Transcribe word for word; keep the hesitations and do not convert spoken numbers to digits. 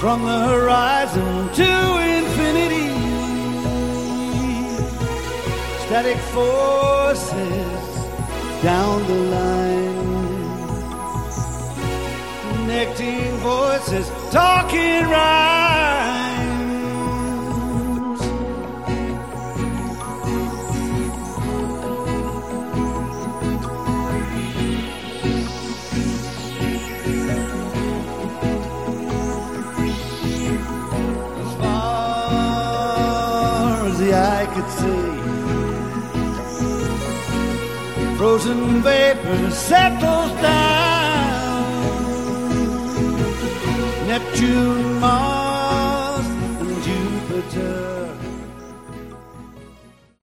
from the horizon to infinity. Static forces down the line, connecting voices, talking rhymes. As far as the eye could see, frozen vapor settles down. Neptune, Mars, and Jupiter